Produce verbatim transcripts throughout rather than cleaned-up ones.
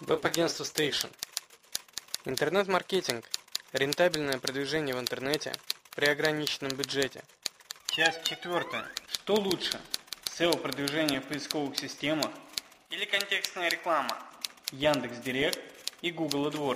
Веб-агентство Station. Интернет-маркетинг. Рентабельное продвижение в интернете при ограниченном бюджете. Часть четвертая. Что лучше? сео-продвижение в поисковых системах или контекстная реклама? Яндекс.Директ и Google AdWords.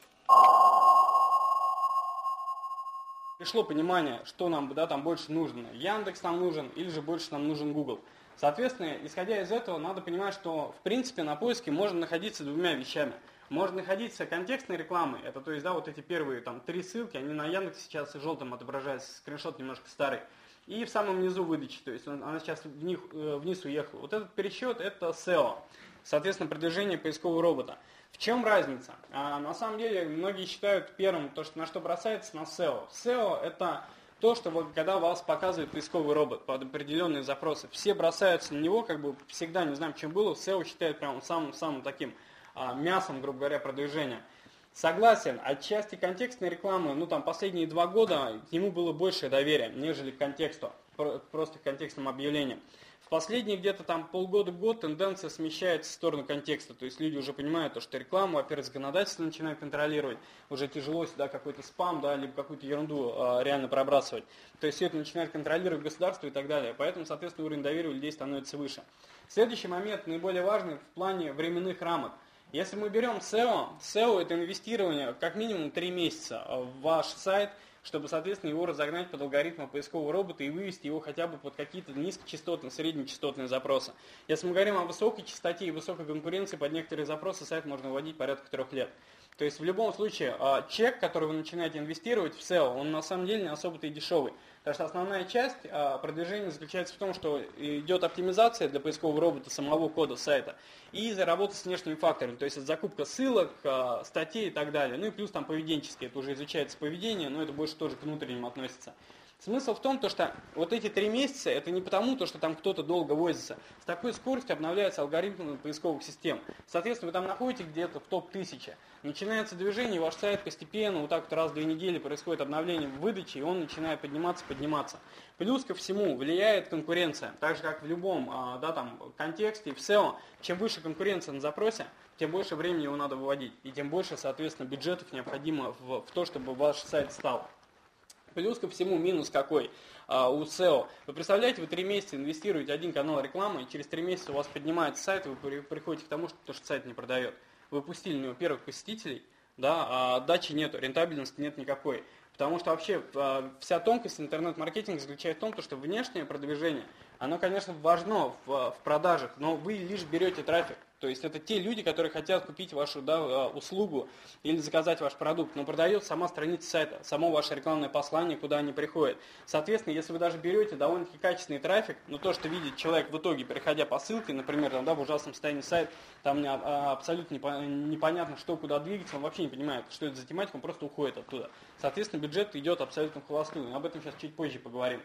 Пришло понимание, что нам да, там больше нужно. Яндекс нам нужен или же больше нам нужен Google. Соответственно, исходя из этого, надо понимать, что в принципе на поиске можно находиться двумя вещами. Можно находиться контекстной рекламой, это то есть да, вот эти первые там три ссылки, они на Яндексе сейчас желтым отображаются, скриншот немножко старый. И в самом низу выдачи, то есть она сейчас в них, вниз уехала. Вот этот пересчет это сео, соответственно продвижение поискового робота. В чем разница? А, на самом деле многие считают первым то, что на что бросается, на сео. сео это то, что вы, когда вас показывает поисковый робот под определенные запросы, все бросаются на него, как бы всегда, не знаю, чем было, сео считает прям самым-самым таким а, мясом, грубо говоря, продвижения. Согласен, отчасти контекстной рекламы, ну там последние два года к нему было большее доверие, нежели к контексту, просто к контекстным объявлениям. В последние где-то там полгода-год тенденция смещается в сторону контекста, то есть люди уже понимают, что рекламу, во-первых, законодательство начинает контролировать, уже тяжело сюда какой-то спам, да, либо какую-то ерунду а, реально пробрасывать. То есть все это начинает контролировать государство и так далее, поэтому, соответственно, уровень доверия у людей становится выше. Следующий момент, наиболее важный в плане временных рамок. Если мы берем сео, сео это инвестирование как минимум три месяца в ваш сайт, чтобы, соответственно, его разогнать под алгоритмы поискового робота и вывести его хотя бы под какие-то низкочастотные, среднечастотные запросы. Если мы говорим о высокой частоте и высокой конкуренции, под некоторые запросы сайт можно вводить порядка трех лет. То есть в любом случае чек, который вы начинаете инвестировать в сео, он на самом деле не особо-то и дешевый. Потому что основная часть продвижения заключается в том, что идет оптимизация для поискового робота самого кода сайта и работа с внешними факторами, то есть закупка ссылок, статей и так далее. Ну и плюс там поведенческие, это уже изучается поведение, но это больше тоже к внутренним относится. Смысл в том, что вот эти три месяца, это не потому, что там кто-то долго возится. С такой скоростью обновляются алгоритмы поисковых систем. Соответственно, вы там находитесь где-то в топ тысяча. Начинается движение, ваш сайт постепенно, вот так вот раз в две недели происходит обновление в выдаче, и он начинает подниматься, подниматься. Плюс ко всему влияет конкуренция. Так же, как в любом да, там, контексте, в сео, чем выше конкуренция на запросе, тем больше времени его надо выводить. И тем больше, соответственно, бюджетов необходимо в, в то, чтобы ваш сайт стал. Плюс ко всему минус какой а, у сео. Вы представляете, вы три месяца инвестируете один канал рекламы, и через три месяца у вас поднимается сайт, и вы приходите к тому, что, то, что сайт не продает. Вы пустили на него первых посетителей, да, а отдачи нету, рентабельности нет никакой. Потому что вообще а, вся тонкость интернет-маркетинга заключается в том, что внешнее продвижение, оно, конечно, важно в, в продажах, но вы лишь берете трафик. То есть это те люди, которые хотят купить вашу да, услугу или заказать ваш продукт, но продает сама страница сайта, само ваше рекламное послание, куда они приходят. Соответственно, если вы даже берете довольно-таки качественный трафик, но то, что видит человек в итоге, переходя по ссылке, например, там, да, в ужасном состоянии сайт, там абсолютно непонятно, что, куда двигаться, он вообще не понимает, что это за тематика, он просто уходит оттуда. Соответственно, бюджет идет абсолютно в холостую. Об этом сейчас чуть позже поговорим.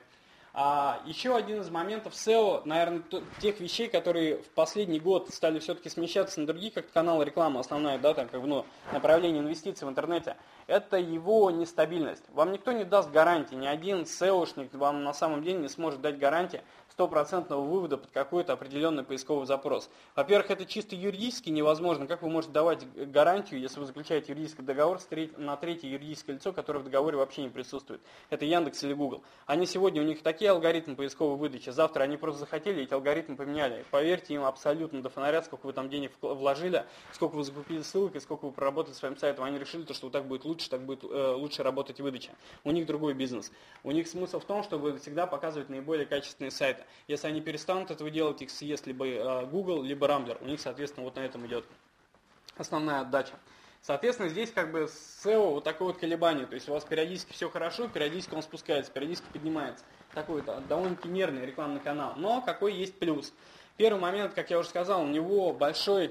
А еще один из моментов сео, наверное, тех вещей, которые в последний год стали все-таки смещаться на другие, как каналы рекламы, основное да, там, как бы, ну, направление инвестиций в интернете, это его нестабильность. Вам никто не даст гарантии, ни один сеошник вам на самом деле не сможет дать гарантии стопроцентного вывода под какой-то определенный поисковый запрос. Во-первых, это чисто юридически невозможно. Как вы можете давать гарантию, если вы заключаете юридический договор на третье юридическое лицо, которое в договоре вообще не присутствует? Это Яндекс или Google. Они сегодня, у них такие алгоритмы поисковой выдачи, завтра они просто захотели, эти алгоритмы поменяли. Поверьте им абсолютно до фонаря, сколько вы там денег вложили, сколько вы закупили ссылок и сколько вы проработали своим сайтом. Они решили, что так будет лучше, так будет э, лучше работать выдача. У них другой бизнес. У них смысл в том, чтобы всегда показывать наиболее качественные сайты. Если они перестанут этого делать, их съест либо Google, либо Rambler. У них, соответственно, вот на этом идет основная отдача. Соответственно, здесь как бы сео вот такое вот колебание. То есть у вас периодически все хорошо, периодически он спускается, периодически поднимается. Такой довольно-таки нервный рекламный канал. Но какой есть плюс? Первый момент, как я уже сказал, у него большой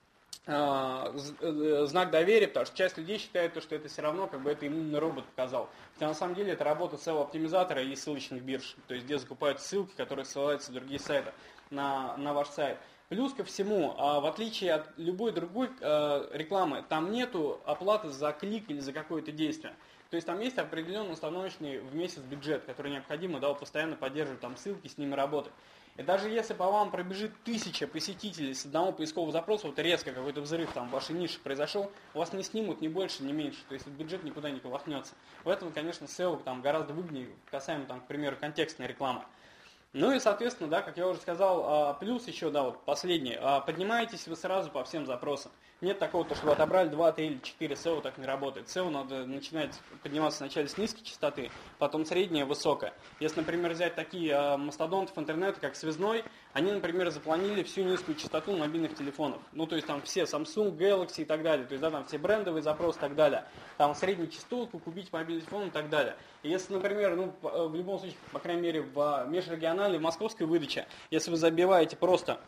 знак доверия, потому что часть людей считает, что это все равно, как бы это иммунный робот показал. Хотя на самом деле это работа сео-оптимизатора и ссылочных бирж, то есть где закупают ссылки, которые ссылаются в другие сайты на, на ваш сайт. Плюс ко всему, в отличие от любой другой рекламы, там нету оплаты за клик или за какое-то действие. То есть там есть определенный установочный в месяц бюджет, который необходимо да, постоянно поддерживать там ссылки, с ними работать. И даже если по вам пробежит тысяча посетителей с одного поискового запроса, вот резко какой-то взрыв там в вашей нише произошел, вас не снимут ни больше, ни меньше, то есть бюджет никуда не колыхнется. Поэтому, конечно, сео там гораздо выгоднее, касаемо, там, к примеру, контекстной рекламы. Ну и, соответственно, да, как я уже сказал, плюс еще, да, вот последний, поднимаетесь вы сразу по всем запросам. Нет такого, что вы отобрали два, три или четыре сео, так не работает. сео надо начинать подниматься сначала с низкой частоты, потом средняя, высокая. Если, например, взять такие мастодонтов интернета, как Связной, они, например, запланили всю низкую частоту мобильных телефонов. Ну, то есть там все Samsung, Galaxy и так далее. То есть, да, там все брендовые запросы и так далее. Там среднюю частоту, купить мобильный телефон и так далее. И если, например, ну, в любом случае, по крайней мере, в межрегиональной, в московской выдаче, если вы забиваете просто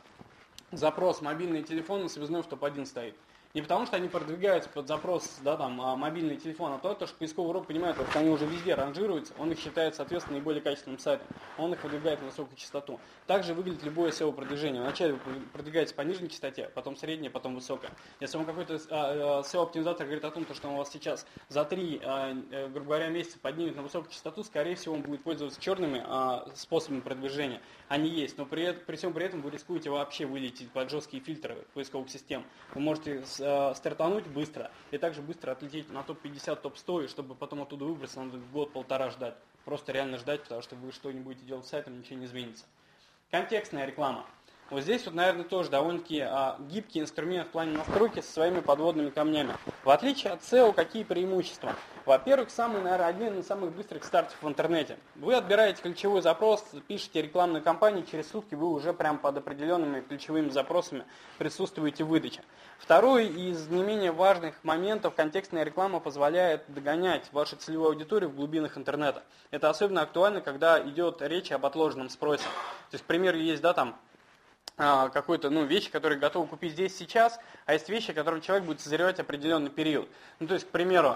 запрос мобильный телефон, Связной в топ один стоит. Не потому, что они продвигаются под запрос, да, там, мобильный телефон, а то, что поисковый робот понимает, что они уже везде ранжируются, он их считает, соответственно, наиболее качественным сайтом, он их продвигает на высокую частоту. Также выглядит любое сео-продвижение. Вначале вы продвигаете по нижней частоте, потом средняя, потом высокая. Если вам какой-то сео-оптимизатор говорит о том, что он у вас сейчас за три, грубо говоря, месяца поднимет на высокую частоту, скорее всего, он будет пользоваться черными способами продвижения. Они есть, но при, при всем при этом вы рискуете вообще вылететь под жесткие фильтры поисковых систем. Вы можете стартануть быстро и также быстро отлететь на топ пятьдесят, топ сто, и чтобы потом оттуда выбраться, надо год-полтора ждать. Просто реально ждать, потому что вы что-нибудь будете делать с сайтом, ничего не изменится. Контекстная реклама. Вот здесь вот, наверное, тоже довольно-таки а, гибкий инструмент в плане настройки со своими подводными камнями. В отличие от сео, какие преимущества? Во-первых, самый, наверное, один из самых быстрых стартов в интернете. Вы отбираете ключевой запрос, пишете рекламную кампанию, через сутки вы уже прям под определенными ключевыми запросами присутствуете в выдаче. Второй из не менее важных моментов: контекстная реклама позволяет догонять вашу целевую аудиторию в глубинах интернета. Это особенно актуально, когда идет речь об отложенном спросе. То есть, к примеру, есть, да, там, какой-то, ну, вещи, которые готовы купить здесь сейчас, а есть вещи, которые человек будет созревать определенный период. Ну, то есть, к примеру,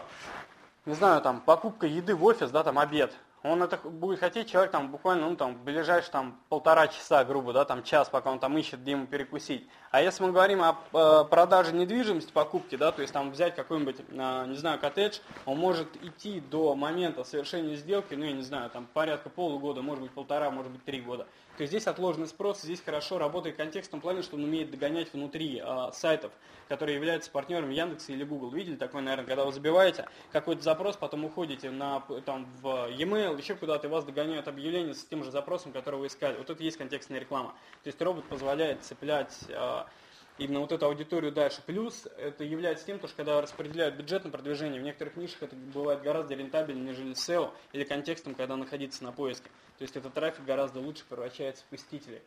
не знаю, там, покупка еды в офис, да, там, обед. Он это будет хотеть человек там буквально, ну, там, в ближайшие там полтора часа, грубо, да, там, час, пока он там ищет, где ему перекусить. А если мы говорим о э, продаже недвижимости, покупки, да, то есть там взять какой-нибудь, э, не знаю, коттедж, он может идти до момента совершения сделки, ну, я не знаю, там, порядка полугода, может быть, полтора, может быть, три года. То есть здесь отложенный спрос, здесь хорошо работает контекст в том плане, что он умеет догонять внутри э, сайтов, которые являются партнерами Яндекса или Google. Видели такой, наверное, когда вы забиваете какой-то запрос, потом уходите на, там, в e-mail, еще куда-то, и вас догоняют объявления с тем же запросом, который вы искали. Вот это и есть контекстная реклама. То есть робот позволяет цеплять э, именно вот эту аудиторию дальше. Плюс это является тем, что когда распределяют бюджет на продвижение, в некоторых нишах это бывает гораздо рентабельнее, нежели сео или контекстом, когда находиться на поиске. То есть этот трафик гораздо лучше превращается в посетителей.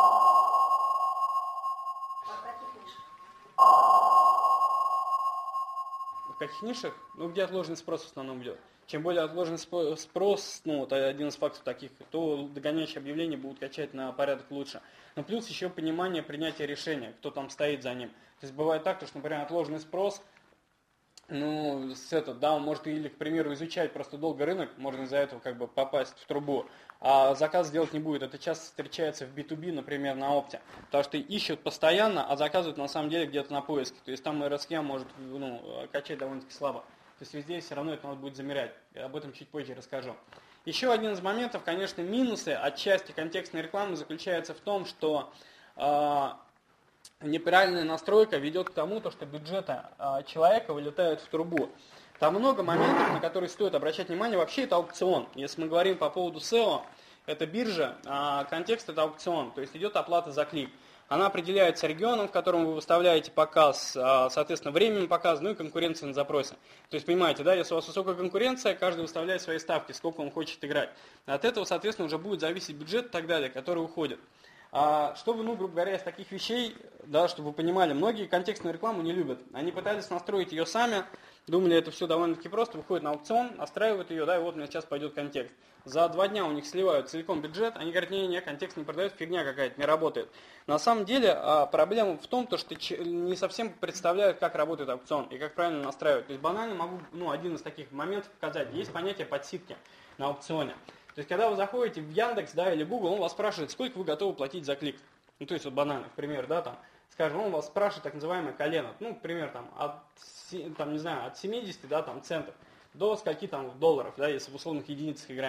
В каких нишах? Ну, где отложенный спрос в основном идет. Чем более отложенный спрос, ну, вот один из факторов таких, то догоняющие объявления будут качать на порядок лучше. Но плюс еще понимание принятия решения, кто там стоит за ним. То есть бывает так, что, например, отложенный спрос, ну, с этого, да, он может или, к примеру, изучать просто долго рынок, можно из-за этого как бы попасть в трубу, а заказ сделать не будет. Это часто встречается в би ту би, например, на опте, потому что ищут постоянно, а заказывают на самом деле где-то на поиске. То есть там эр эс кей может, ну, качать довольно-таки слабо. То есть везде все равно это надо будет замерять. Я об этом чуть позже расскажу. Еще один из моментов, конечно, минусы отчасти контекстной рекламы заключается в том, что э, неправильная настройка ведет к тому, что бюджеты э, человека вылетают в трубу. Там много моментов, на которые стоит обращать внимание. Вообще это аукцион. Если мы говорим по поводу сео, это биржа, а контекст это аукцион. То есть идет оплата за клик. Она определяется регионом, в котором вы выставляете показ, соответственно, временем показа, ну и конкуренцией на запросе. То есть, понимаете, да, если у вас высокая конкуренция, каждый выставляет свои ставки, сколько он хочет играть. От этого, соответственно, уже будет зависеть бюджет и так далее, который уходит. А чтобы, ну, грубо говоря, из таких вещей, да, чтобы вы понимали, многие контекстную рекламу не любят. Они пытались настроить ее сами, думали, это все довольно-таки просто, выходят на аукцион, настраивают ее, да, и вот у меня сейчас пойдет контекст. За два дня у них сливают целиком бюджет, они говорят, не-не-не, контекст не продает, фигня какая-то, не работает. На самом деле проблема в том, что не совсем представляют, как работает аукцион и как правильно настраивать. То есть банально могу, ну, один из таких моментов показать. Есть понятие подсидки на аукционе. То есть когда вы заходите в Яндекс, да, или Google, он вас спрашивает, сколько вы готовы платить за клик. Ну, то есть вот банально, к примеру, да, там, скажем, он вас спрашивает так называемое колено, ну, к примеру, там, от, там, не знаю, от семидесяти, да, там, центов до скольки там долларов, да, если в условных единицах играем.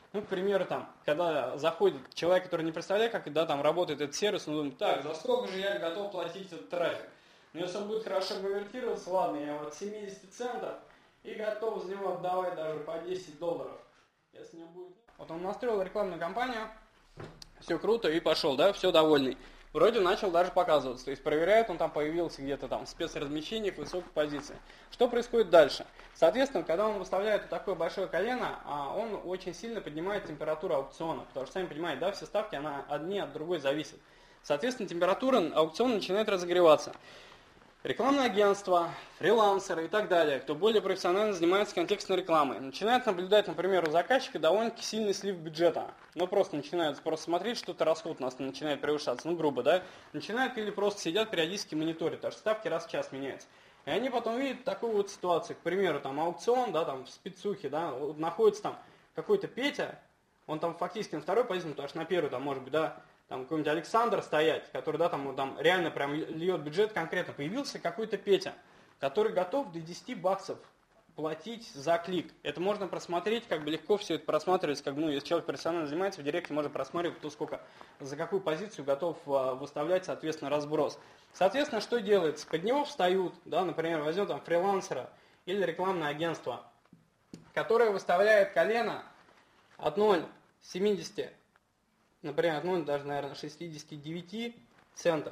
Ну, к примеру, там, когда заходит человек, который не представляет, как да, там работает этот сервис, он думает, так, за сколько же я готов платить этот трафик? Но если он будет хорошо конвертироваться, ладно, я вот семьдесят центов и готов за него отдавать даже по десять долларов. Если не будет... Вот он настроил рекламную кампанию, все круто и пошел, да, все довольный. Вроде начал даже показываться, то есть проверяют, он там появился где-то там в спецразмещениях, в высокой позиции. Что происходит дальше? Соответственно, когда он выставляет вот такое большое колено, он очень сильно поднимает температуру аукциона, потому что, сами понимаете, да, все ставки, она одни от другой зависят. Соответственно, температура аукциона начинает разогреваться. Рекламное агентство, фрилансеры и так далее, кто более профессионально занимается контекстной рекламой, начинают наблюдать, например, у заказчика довольно-таки сильный слив бюджета. Ну, просто начинают просто смотреть, что-то расход у нас начинает превышаться, ну, грубо, да. Начинают или просто сидят периодически мониторят, потому что ставки раз в час меняются. И они потом видят такую вот ситуацию, к примеру, там аукцион, да, там в спецухе, да, вот находится там какой-то Петя, он там фактически на второй позиции, потому что на первой там может быть, да, там какой-нибудь Александр стоять, который, да, там, там реально прям льет бюджет конкретно. Появился какой-то Петя, который готов до десяти баксов платить за клик. Это можно просмотреть, как бы легко все это просматривается, как бы, ну, если человек профессионально занимается, в директе можно просматривать, кто сколько, за какую позицию готов а, выставлять, соответственно, разброс. Соответственно, что делается? Под него встают, да, например, возьмем там фрилансера или рекламное агентство, которое выставляет колено от ноль семидесяти, например, от ноль, даже, наверное, шестидесяти девяти центов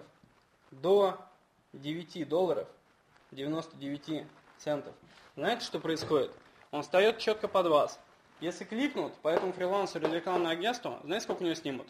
до девяти долларов девяносто девять центов. Знаете, что происходит? Он встает четко под вас. Если кликнут по этому фрилансеру или рекламному агентству, знаете, сколько у него снимут?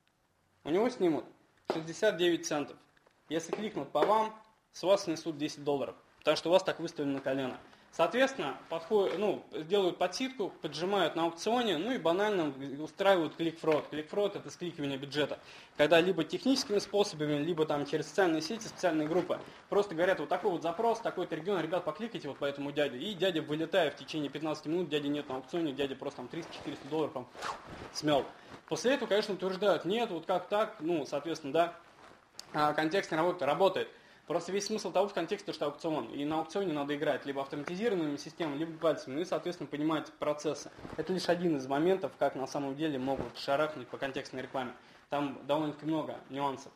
У него снимут шестьдесят девять центов. Если кликнут по вам, с вас снесут десять долларов, потому что у вас так выставлено колено. Соответственно, подходят, ну, делают подсидку, поджимают на аукционе, ну и банально устраивают клик-фрод. Клик-фрод – это скликивание бюджета. Когда либо техническими способами, либо там через социальные сети, специальные группы, просто говорят, вот такой вот запрос, такой-то регион, ребят, покликайте вот по этому дяде. И дядя, вылетая в течение пятнадцати минут, дяди нет на аукционе, дядя просто там триста-четыреста долларов там смел. После этого, конечно, утверждают, нет, вот как так, ну, соответственно, да, контекстная работа работает. Просто весь смысл того в контексте, что аукцион. И на аукционе надо играть либо автоматизированными системами, либо пальцами. Ну и, соответственно, понимать процессы. Это лишь один из моментов, как на самом деле могут шарахнуть по контекстной рекламе. Там довольно-таки много нюансов.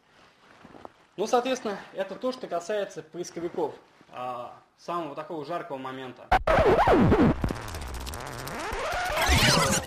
Ну, соответственно, это то, что касается поисковиков. Самого такого жаркого момента.